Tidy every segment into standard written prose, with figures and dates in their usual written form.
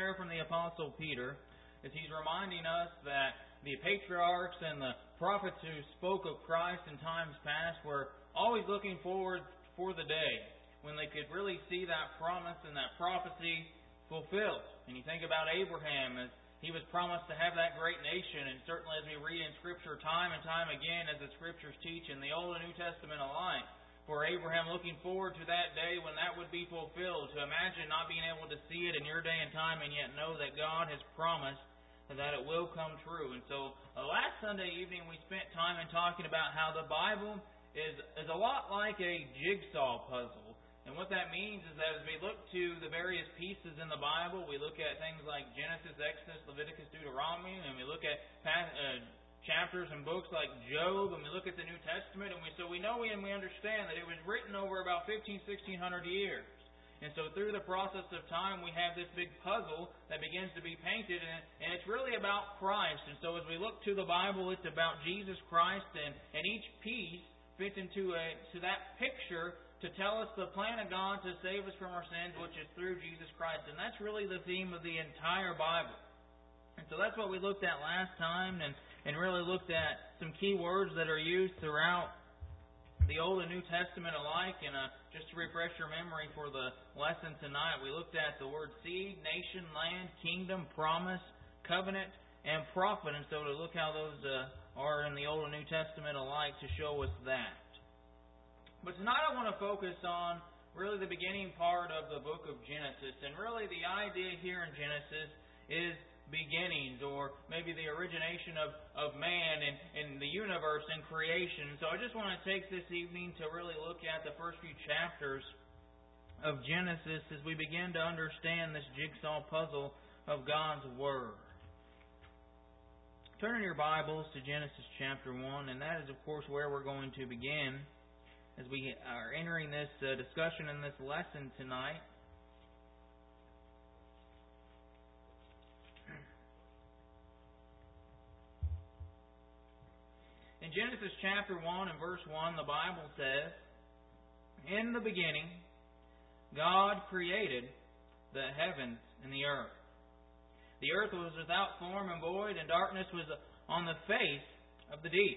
there from the Apostle Peter as he's reminding us that the patriarchs and the prophets who spoke of Christ in times past were always looking forward for the day when they could really see that promise and that prophecy fulfilled. And you think about Abraham as he was promised to have that great nation, and certainly as we read in Scripture time and time again, as the Scriptures teach in the Old and New Testament alike, for Abraham looking forward to that day when that would be fulfilled, to imagine not being able to see it in your day and time and yet know that God has promised that it will come true. And so last Sunday evening we spent time in talking about how the Bible is a lot like a jigsaw puzzle. And what that means is that as we look to the various pieces in the Bible, we look at things like Genesis, Exodus, Leviticus, Deuteronomy, and we look at chapters and books like Job, and we look at the New Testament, and we know and we understand that it was written over about 1600 years. And so through the process of time, we have this big puzzle that begins to be painted, and it's really about Christ. And so as we look to the Bible, it's about Jesus Christ, and each piece fits into that picture to tell us the plan of God to save us from our sins, which is through Jesus Christ. And that's really the theme of the entire Bible. And so that's what we looked at last time, and really looked at some key words that are used throughout the Old and New Testament alike. And just to refresh your memory for the lesson tonight, we looked at the word seed, nation, land, kingdom, promise, covenant, and prophet. And so to look how those are in the Old and New Testament alike to show us that. But tonight I want to focus on really the beginning part of the book of Genesis. And really the idea here in Genesis is beginnings, or maybe the origination of man and the universe and creation. So I just want to take this evening to really look at the first few chapters of Genesis as we begin to understand this jigsaw puzzle of God's Word. Turn in your Bibles to Genesis chapter 1, and that is of course where we're going to begin as we are entering this discussion and this lesson tonight. In Genesis chapter 1 and verse 1, the Bible says, "In the beginning, God created the heavens and the earth. The earth was without form and void, and darkness was on the face of the deep.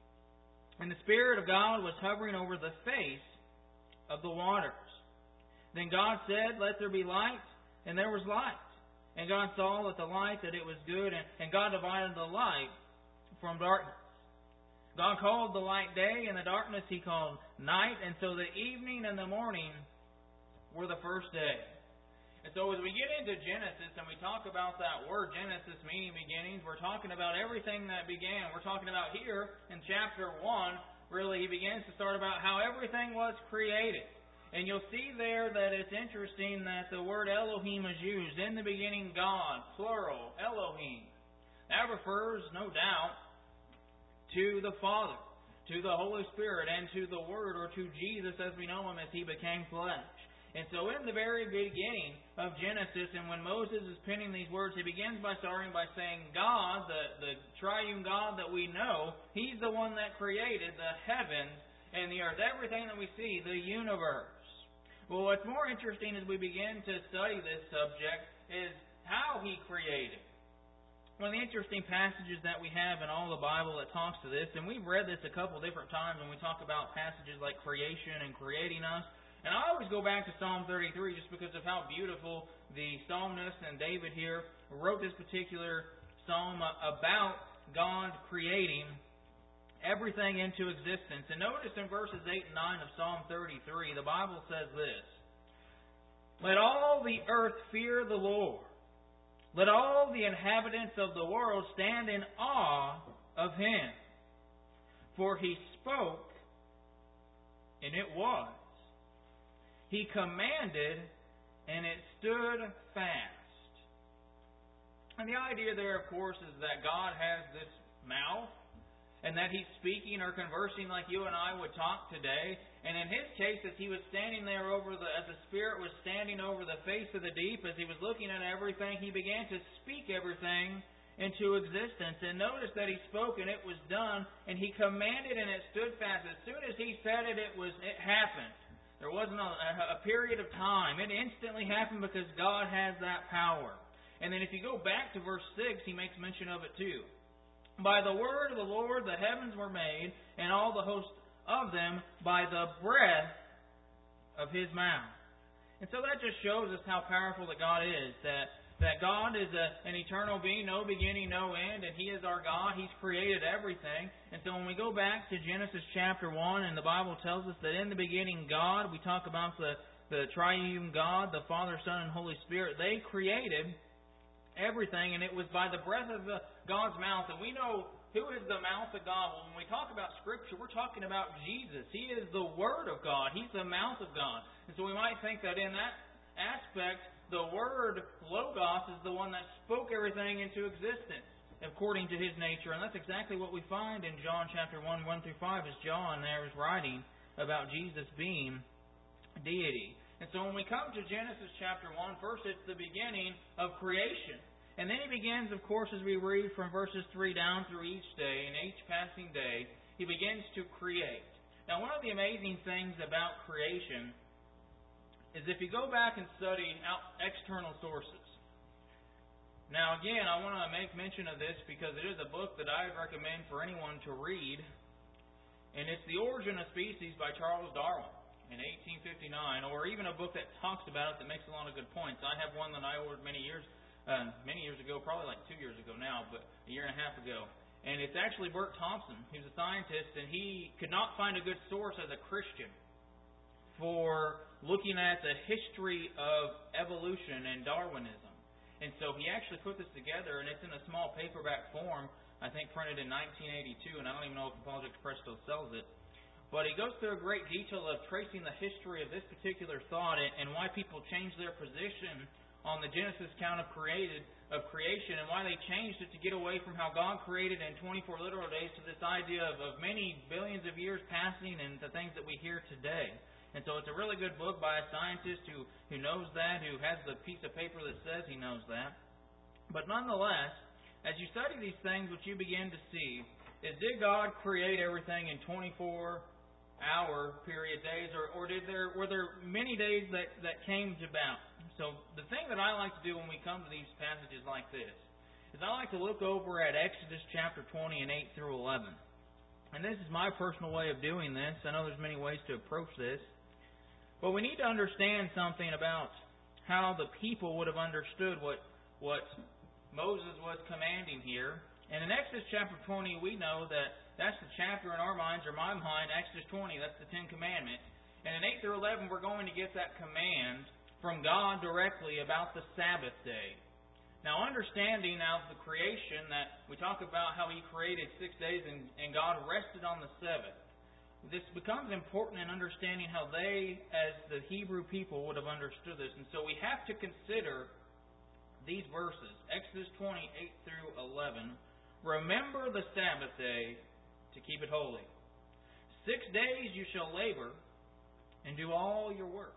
And the Spirit of God was hovering over the face of the waters. Then God said, 'Let there be light,' and there was light. And God saw that the light, that it was good, and God divided the light from darkness. God called the light day, and the darkness He called night. And so the evening and the morning were the first day." And so as we get into Genesis and we talk about that word Genesis meaning beginnings, we're talking about everything that began. We're talking about here in chapter 1, really he begins to start about how everything was created. And you'll see there that it's interesting that the word Elohim is used. In the beginning, God, plural, Elohim. That refers, no doubt, to the Father, to the Holy Spirit, and to the Word, or to Jesus as we know Him as He became flesh. And so in the very beginning of Genesis, and when Moses is penning these words, he begins by starting by saying God, the triune God that we know, He's the one that created the heavens and the earth, everything that we see, the universe. Well, what's more interesting as we begin to study this subject is how He created. One of the interesting passages that we have in all the Bible that talks to this, and we've read this a couple different times when we talk about passages like creation and creating us. And I always go back to Psalm 33 just because of how beautiful the psalmist and David here wrote this particular psalm about God creating everything into existence. And notice in verses 8 and 9 of Psalm 33, the Bible says this: "Let all the earth fear the Lord. Let all the inhabitants of the world stand in awe of Him. For He spoke, and it was. He commanded, and it stood fast." And the idea there, of course, is that God has this mouth, and that He's speaking or conversing like you and I would talk today. And in His case, as He was standing there as the Spirit was standing over the face of the deep, as He was looking at everything, He began to speak everything into existence. And notice that He spoke and it was done, and He commanded and it stood fast. As soon as He said it, it happened. There wasn't a period of time. It instantly happened because God has that power. And then if you go back to verse 6, he makes mention of it too. By the word of the Lord the heavens were made, and all the host of them by the breath of His mouth. And so that just shows us how powerful that God is. That God is an eternal being, no beginning, no end, and He is our God. He's created everything. And so when we go back to Genesis chapter 1, and the Bible tells us that in the beginning God, we talk about the triune God, the Father, Son, and Holy Spirit, they created everything, and it was by the breath of God's mouth. And we know who is the mouth of God. Well, when we talk about Scripture, we're talking about Jesus. He is the Word of God. He's the mouth of God. And so we might think that in that aspect, the Word, Logos, is the one that spoke everything into existence according to His nature. And that's exactly what we find in John chapter 1, 1 through 5, as John there is writing about Jesus being deity. And so when we come to Genesis chapter 1, first it's the beginning of creation. And then he begins, of course, as we read from verses 3 down through each day, and each passing day, he begins to create. Now, one of the amazing things about creation is if you go back and study external sources. Now, again, I want to make mention of this because it is a book that I would recommend for anyone to read. And it's The Origin of Species by Charles Darwin in 1859, or even a book that talks about it that makes a lot of good points. I have one that I ordered many years ago, probably like 2 years ago now, but a year and a half ago. And it's actually Bert Thompson. He was a scientist, and he could not find a good source as a Christian for looking at the history of evolution and Darwinism. And so he actually put this together, and it's in a small paperback form, I think printed in 1982, and I don't even know if Apologetics Press still sells it. But he goes through a great detail of tracing the history of this particular thought and why people changed their position on the Genesis account of creation, and why they changed it to get away from how God created in 24 literal days to this idea of many billions of years passing and the things that we hear today. And so it's a really good book by a scientist who knows that, who has the piece of paper that says he knows that. But nonetheless, as you study these things, what you begin to see is, did God create everything in 24-hour period days, or were there many days that came about? So the thing that I like to do when we come to these passages like this is I like to look over at Exodus chapter 20 and 8 through 11. And this is my personal way of doing this. I know there's many ways to approach this. But we need to understand something about how the people would have understood what Moses was commanding here. And in Exodus chapter 20, we know that that's the chapter in our minds, or my mind, Exodus 20, that's the Ten Commandments. And in 8 through 11, we're going to get that command from God directly about the Sabbath day. Now, understanding now the creation, that we talk about how He created 6 days and God rested on the seventh. This becomes important in understanding how they, as the Hebrew people, would have understood this. And so we have to consider these verses, Exodus 20, 8 through 11. Remember the Sabbath day to keep it holy. 6 days you shall labor and do all your work.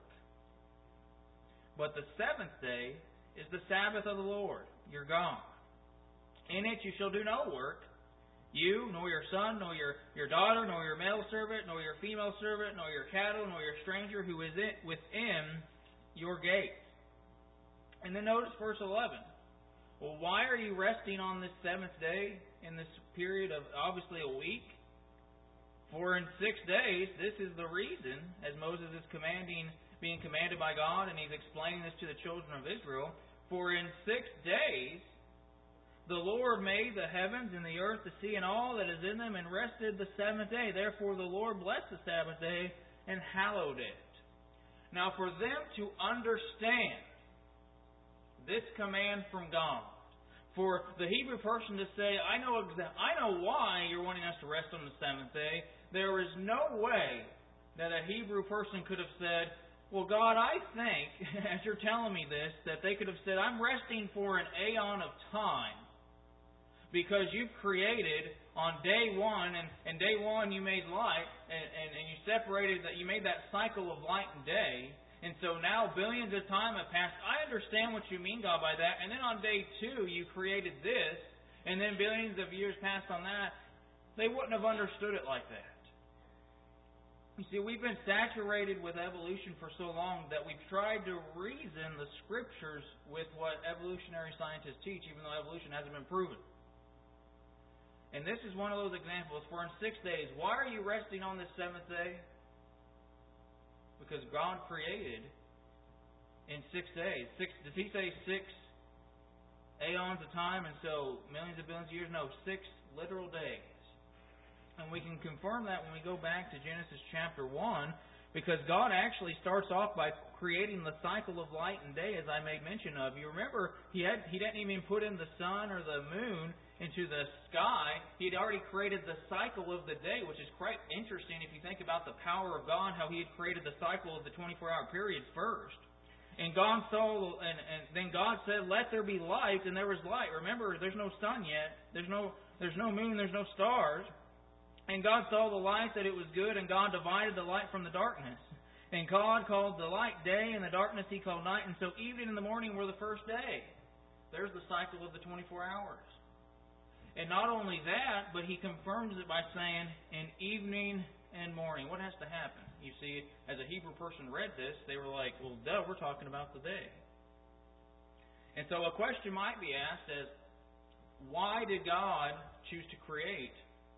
But the seventh day is the Sabbath of the Lord, your God. In it you shall do no work, you, nor your son, nor your daughter, nor your male servant, nor your female servant, nor your cattle, nor your stranger who is within your gates. And then notice verse 11. Well, why are you resting on this seventh day in this period of obviously a week? For in 6 days, this is the reason, as Moses is being commanded by God, and he's explaining this to the children of Israel. For in 6 days the Lord made the heavens and the earth, the sea, and all that is in them, and rested the seventh day. Therefore the Lord blessed the Sabbath day and hallowed it. Now, for them to understand this command from God, for the Hebrew person to say, I know why you're wanting us to rest on the seventh day, there is no way that a Hebrew person could have said, well, God, I think, as you're telling me this, that they could have said, I'm resting for an aeon of time because you've created on day one, and day one you made light, and you separated that, you made that cycle of light and day, and so now billions of time have passed. I understand what you mean, God, by that. And then on day two you created this, and then billions of years passed on that. They wouldn't have understood it like that. You see, we've been saturated with evolution for so long that we've tried to reason the Scriptures with what evolutionary scientists teach, even though evolution hasn't been proven. And this is one of those examples. For in 6 days, why are you resting on this seventh day? Because God created in 6 days. Does He say 6 aeons of time and so millions of billions of years? No, 6 literal days. And we can confirm that when we go back to Genesis chapter 1, because God actually starts off by creating the cycle of light and day, as I made mention of. You remember, He didn't even put in the sun or the moon into the sky. He had already created the cycle of the day, which is quite interesting if you think about the power of God, how He had created the cycle of the 24-hour period first. And God saw, and then God said, "Let there be light," and there was light. Remember, there's no sun yet. There's no moon. There's no stars. And God saw the light, that it was good, and God divided the light from the darkness. And God called the light day, and the darkness He called night. And so evening and the morning were the first day. There's the cycle of the 24 hours. And not only that, but He confirms it by saying, in evening and morning. What has to happen? You see, as a Hebrew person read this, they were like, well, duh, we're talking about the day. And so a question might be asked as, why did God choose to create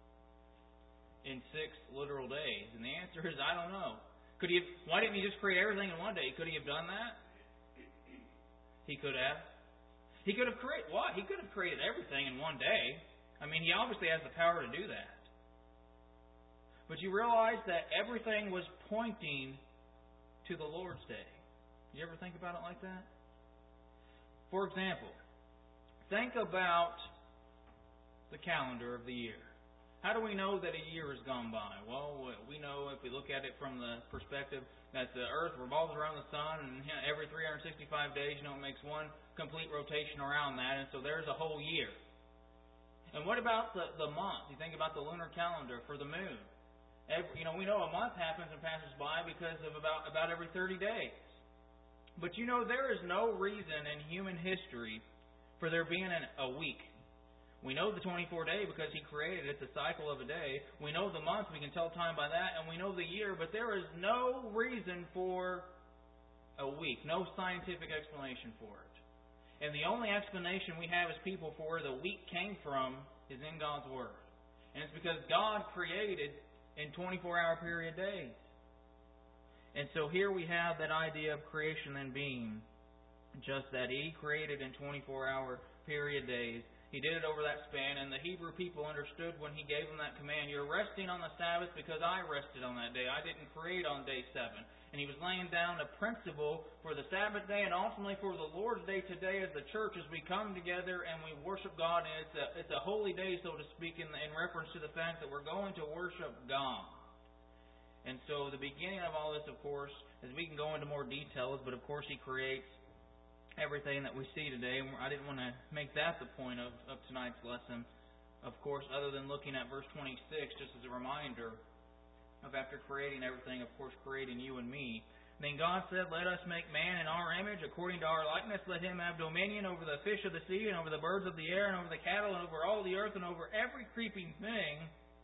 in 6 literal days? And the answer is, I don't know. Why didn't He just create everything in one day? Could He have done that? He could have. He could have created what? He could have created everything in one day. I mean, He obviously has the power to do that. But you realize that everything was pointing to the Lord's day. You ever think about it like that? For example, think about the calendar of the year. How do we know that a year has gone by? Well, we know if we look at it from the perspective that the earth revolves around the sun, and every 365 days, it makes one complete rotation around that, and so there's a whole year. And what about the month? You think about the lunar calendar for the moon. We know a month happens and passes by because of about every 30 days. But there is no reason in human history for there being a week. We know the 24-day because He created it, the cycle of a day. We know the month, we can tell time by that, and we know the year, but there is no reason for a week, no scientific explanation for it. And the only explanation we have as people for where the week came from is in God's Word. And it's because God created in 24-hour period days. And so here we have that idea of creation then being just that. He created in 24-hour period days. He did it over that span, and the Hebrew people understood when He gave them that command, you're resting on the Sabbath because I rested on that day. I didn't create on day 7. And He was laying down a principle for the Sabbath day and ultimately for the Lord's day today as the church, as we come together and we worship God. And it's a holy day, so to speak, in reference to the fact that we're going to worship God. And so the beginning of all this, of course, as we can go into more details, but of course He creates everything that we see today. I didn't want to make that the point of tonight's lesson, of course, other than looking at verse 26, just as a reminder of after creating everything, of course, creating you and me. Then God said, let us make man in our image, according to our likeness. Let him have dominion over the fish of the sea, and over the birds of the air, and over the cattle, and over all the earth, and over every creeping thing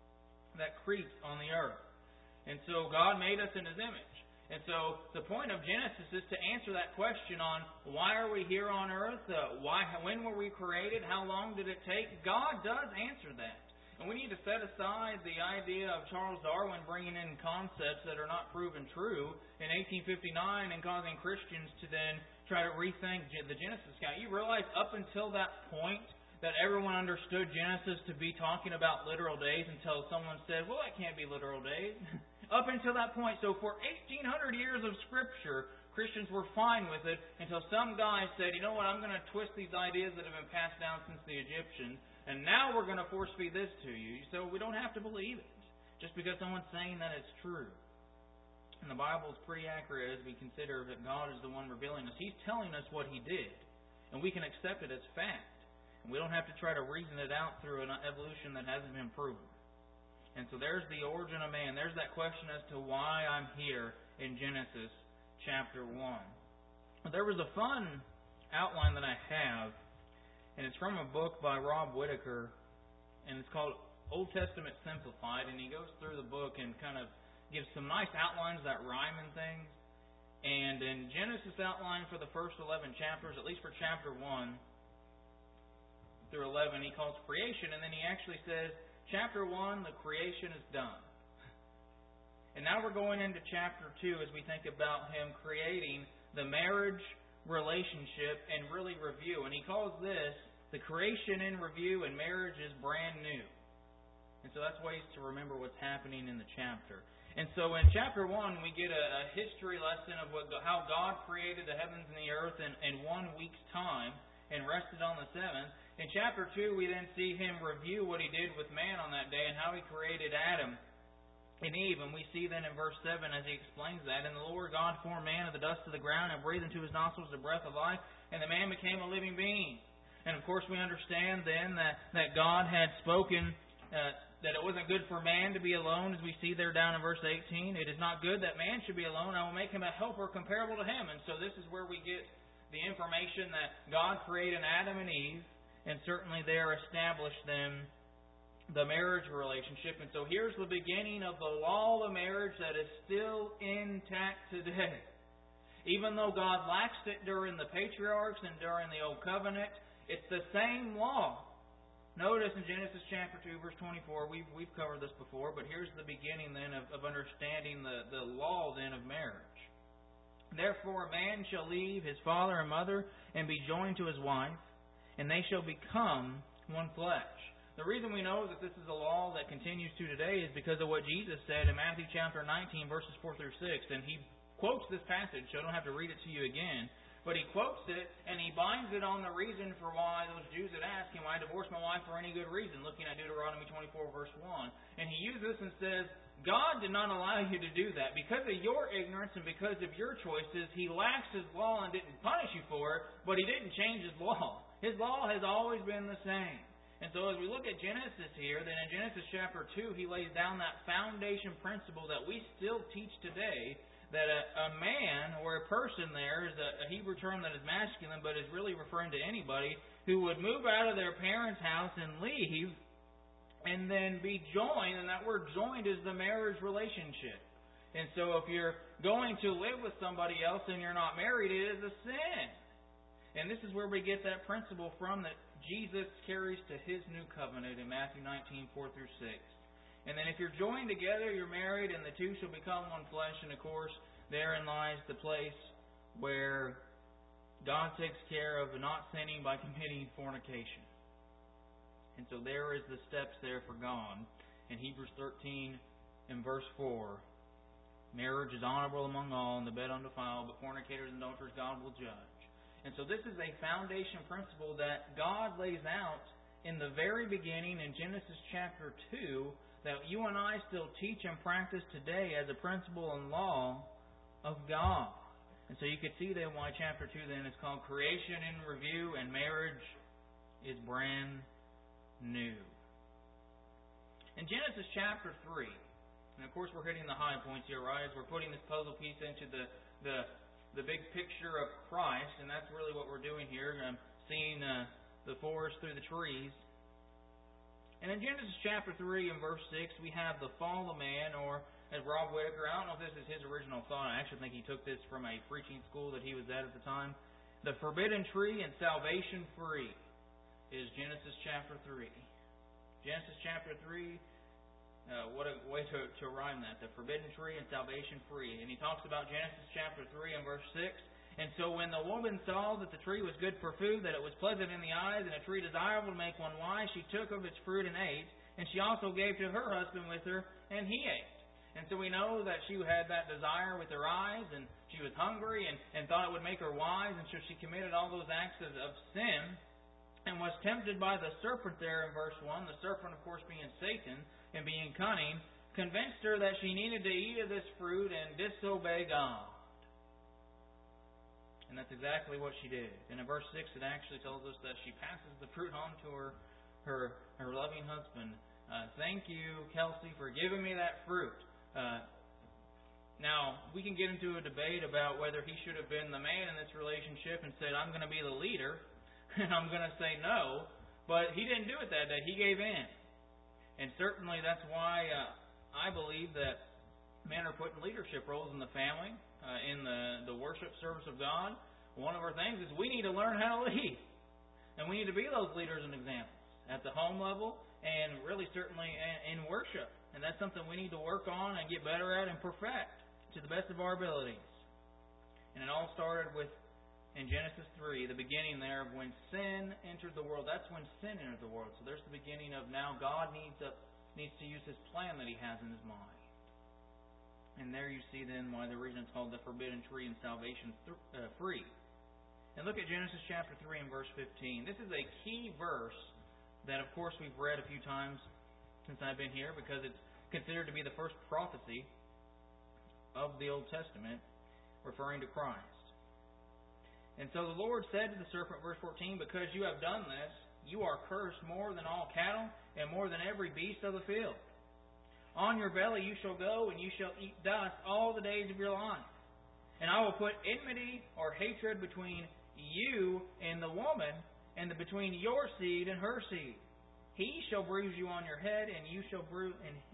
that creeps on the earth. And so God made us in His image. And so the point of Genesis is to answer that question on why are we here on earth? When were we created? How long did it take? God does answer that. And we need to set aside the idea of Charles Darwin bringing in concepts that are not proven true in 1859 and causing Christians to then try to rethink the Genesis account. You realize up until that point that everyone understood Genesis to be talking about literal days until someone said, well, that can't be literal days. Up until that point. So for 1,800 years of Scripture, Christians were fine with it until some guy said, you know what, I'm going to twist these ideas that have been passed down since the Egyptians, and now we're going to force feed this to you. So we don't have to believe it just because someone's saying that it's true. And the Bible is pretty accurate as we consider that God is the one revealing us. He's telling us what He did, and we can accept it as fact. And we don't have to try to reason it out through an evolution that hasn't been proven. And so there's the origin of man. There's that question as to why I'm here in Genesis chapter 1. There was a fun outline that I have, and it's from a book by Rob Whittaker, and it's called Old Testament Simplified, and he goes through the book and kind of gives some nice outlines that rhyme and things. And in Genesis outline for the first 11 chapters, at least for chapter 1 through 11, he calls creation, and then he actually says, chapter 1, the creation is done. And now we're going into chapter 2 as we think about him creating the marriage relationship and really review. And he calls this the creation in review, and marriage is brand new. And so that's ways to remember what's happening in the chapter. And so in chapter 1, we get a history lesson of how God created the heavens and the earth in 1 week's time and rested on the seventh. In chapter 2, we then see him review what he did with man on that day and how he created Adam and Eve. And we see then in verse 7 as he explains that, and the Lord God formed man of the dust of the ground and breathed into his nostrils the breath of life, and the man became a living being. And of course we understand then that God had spoken that it wasn't good for man to be alone, as we see there down in verse 18. It is not good that man should be alone. I will make him a helper comparable to him. And so this is where we get the information that God created Adam and Eve, and certainly there established them the marriage relationship. And so here's the beginning of the law of marriage that is still intact today. Even though God laxed it during the patriarchs and during the Old Covenant, it's the same law. Notice in Genesis chapter 2, verse 24, we've covered this before, but here's the beginning then of understanding the law then of marriage. Therefore a man shall leave his father and mother and be joined to his wife, and they shall become one flesh. The reason we know that this is a law that continues to today is because of what Jesus said in Matthew chapter 19, verses 4 through 6. And he quotes this passage, so I don't have to read it to you again. But he quotes it, and he binds it on the reason for why those Jews had asked him, why divorce my wife for any good reason, looking at Deuteronomy 24, verse 1. And he uses this and says, God did not allow you to do that. Because of your ignorance and because of your choices, He laxed His law and didn't punish you for it, but He didn't change His law. His law has always been the same. And so as we look at Genesis here, then in Genesis chapter 2, he lays down that foundation principle that we still teach today, that a man or a person there is a Hebrew term that is masculine, but is really referring to anybody who would move out of their parents' house and leave and then be joined, and that word joined is the marriage relationship. And so if you're going to live with somebody else and you're not married, it is a sin. And this is where we get that principle from that Jesus carries to His new covenant in Matthew 19, 4 through 6. And then if you're joined together, you're married, and the two shall become one flesh. And of course, therein lies the place where God takes care of not sinning by committing fornication. And so there is the steps there for God. In Hebrews 13 and verse 4, marriage is honorable among all, and the bed undefiled, but fornicators and adulterers God will judge. And so this is a foundation principle that God lays out in the very beginning in Genesis chapter 2 that you and I still teach and practice today as a principle and law of God. And so you can see then why chapter 2 then is called Creation in Review, and marriage is brand new. In Genesis chapter 3, and of course we're hitting the high points here, right? As we're putting this puzzle piece into the big picture of Christ, and that's really what we're doing here. I'm seeing the forest through the trees. And in Genesis chapter 3 and verse 6, we have the fall of man, or as Rob Whitaker, I don't know if this is his original thought, I actually think he took this from a preaching school that he was at the time. The forbidden tree and salvation free is Genesis chapter 3. Genesis chapter 3, what a way to rhyme that. The forbidden tree and salvation free. And he talks about Genesis chapter 3 and verse 6. And so when the woman saw that the tree was good for food, that it was pleasant in the eyes, and a tree desirable to make one wise, she took of its fruit and ate. And she also gave to her husband with her, and he ate. And so we know that she had that desire with her eyes, and she was hungry and thought it would make her wise, and so she committed all those acts of sin and was tempted by the serpent there in verse 1. The serpent, of course, being Satan and being cunning, convinced her that she needed to eat of this fruit and disobey God. And that's exactly what she did. And in verse 6 it actually tells us that she passes the fruit on to her loving husband. Thank you, Kelsey, for giving me that fruit. Now, we can get into a debate about whether he should have been the man in this relationship and said, I'm going to be the leader, and I'm going to say no. But he didn't do it that day. He gave in. And certainly that's why I believe that men are put in leadership roles in the family, in the worship service of God. One of our things is we need to learn how to lead. And we need to be those leaders and examples at the home level and really certainly in worship. And that's something we need to work on and get better at and perfect to the best of our abilities. And it all started with, in Genesis 3, the beginning there of when sin entered the world. That's when sin entered the world. So there's the beginning of now God needs to use His plan that He has in His mind. And there you see then why the reason it's called the forbidden tree and salvation free. And look at Genesis chapter 3 and verse 15. This is a key verse that, of course, we've read a few times since I've been here because it's considered to be the first prophecy of the Old Testament referring to Christ. And so the Lord said to the serpent, verse 14, because you have done this, you are cursed more than all cattle and more than every beast of the field. On your belly you shall go, and you shall eat dust all the days of your life. And I will put enmity or hatred between you and the woman, and between your seed and her seed. He shall bruise you on your head, and you shall bruise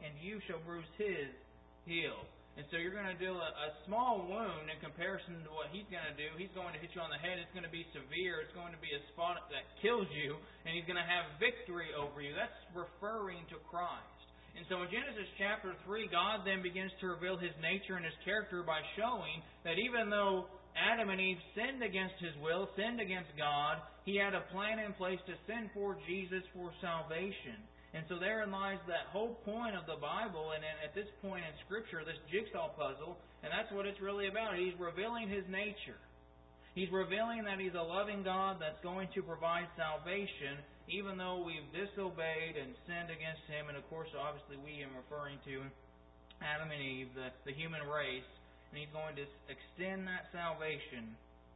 his heel. And so you're going to do a small wound in comparison to what he's going to do. He's going to hit you on the head. It's going to be severe. It's going to be a spot that kills you, and he's going to have victory over you. That's referring to Christ. And so in Genesis chapter 3, God then begins to reveal His nature and His character by showing that even though Adam and Eve sinned against His will, sinned against God, He had a plan in place to send forth Jesus for salvation. And so therein lies that whole point of the Bible, and at this point in Scripture, this jigsaw puzzle, and that's what it's really about. He's revealing His nature. He's revealing that He's a loving God that's going to provide salvation, even though we've disobeyed and sinned against Him. And of course, obviously, we am referring to Adam and Eve, the human race. And He's going to extend that salvation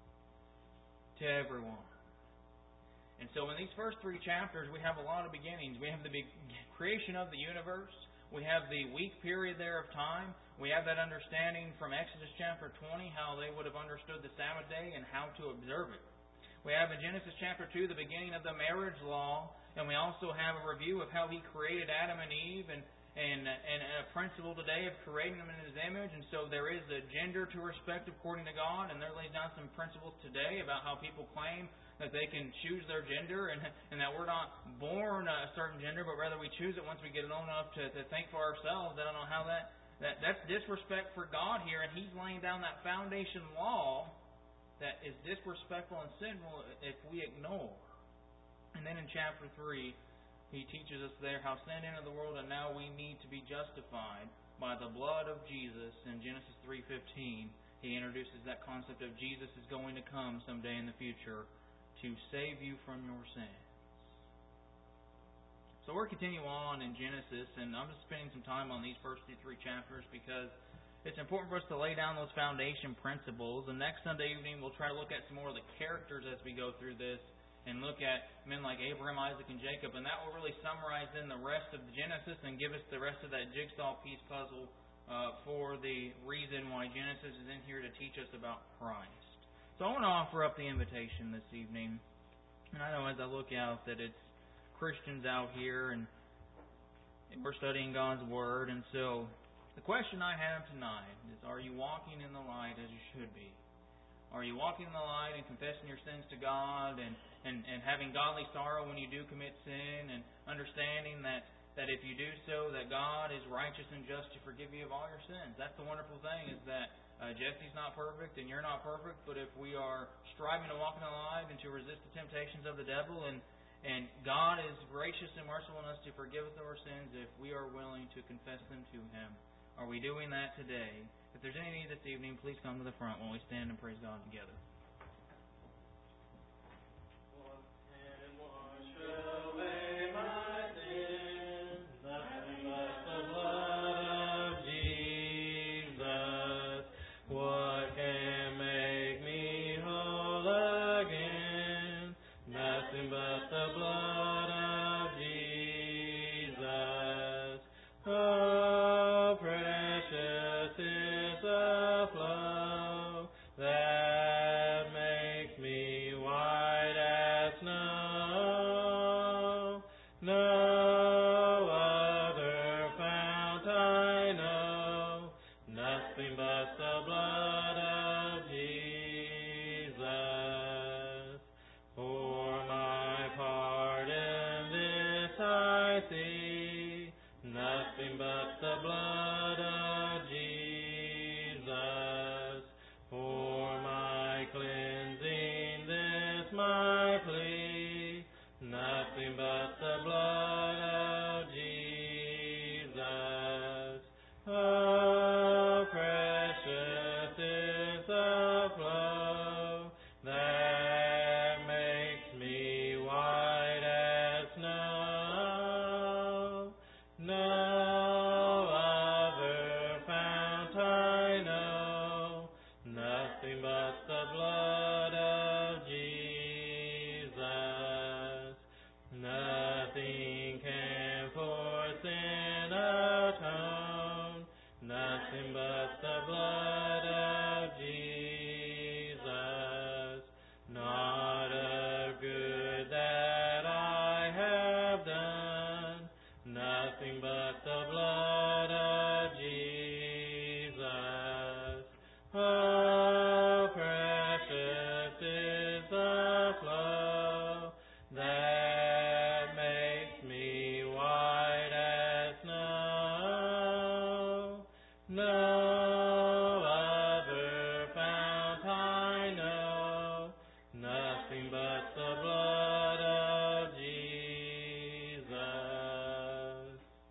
to everyone. And so in these first 3 chapters, we have a lot of beginnings. We have the creation of the universe. We have the week period there of time. We have that understanding from Exodus chapter 20, how they would have understood the Sabbath day and how to observe it. We have in Genesis chapter 2 the beginning of the marriage law, and we also have a review of how He created Adam and Eve and a principle today of creating them in His image. And so there is a gender to respect according to God, and there lays down some principles today about how people claim that they can choose their gender and that we're not born a certain gender, but rather we choose it once we get old enough to think for ourselves. I don't know how that's disrespect for God here, and He's laying down that foundation law that is disrespectful and sinful if we ignore. And then in chapter 3, He teaches us there how sin entered the world, and now we need to be justified by the blood of Jesus. In Genesis 3:15, He introduces that concept of Jesus is going to come someday in the future to save you from your sins. So we're continuing on in Genesis, and I'm just spending some time on these first 3 chapters because it's important for us to lay down those foundation principles. And next Sunday evening, we'll try to look at some more of the characters as we go through this and look at men like Abraham, Isaac, and Jacob. And that will really summarize then the rest of Genesis and give us the rest of that jigsaw piece puzzle for the reason why Genesis is in here to teach us about Christ. So I want to offer up the invitation this evening. And I know as I look out that it's Christians out here and we're studying God's Word. And so the question I have tonight is, are you walking in the light as you should be? Are you walking in the light and confessing your sins to God and having godly sorrow when you do commit sin and understanding that if you do so, that God is righteous and just to forgive you of all your sins? That's the wonderful thing, is that Jesse's not perfect and you're not perfect, but if we are striving to walk in the light and to resist the temptations of the devil, and God is gracious and merciful enough to forgive us of our sins if we are willing to confess them to Him. Are we doing that today? If there's any need this evening, please come to the front while we stand and praise God together. But the blood of Jesus.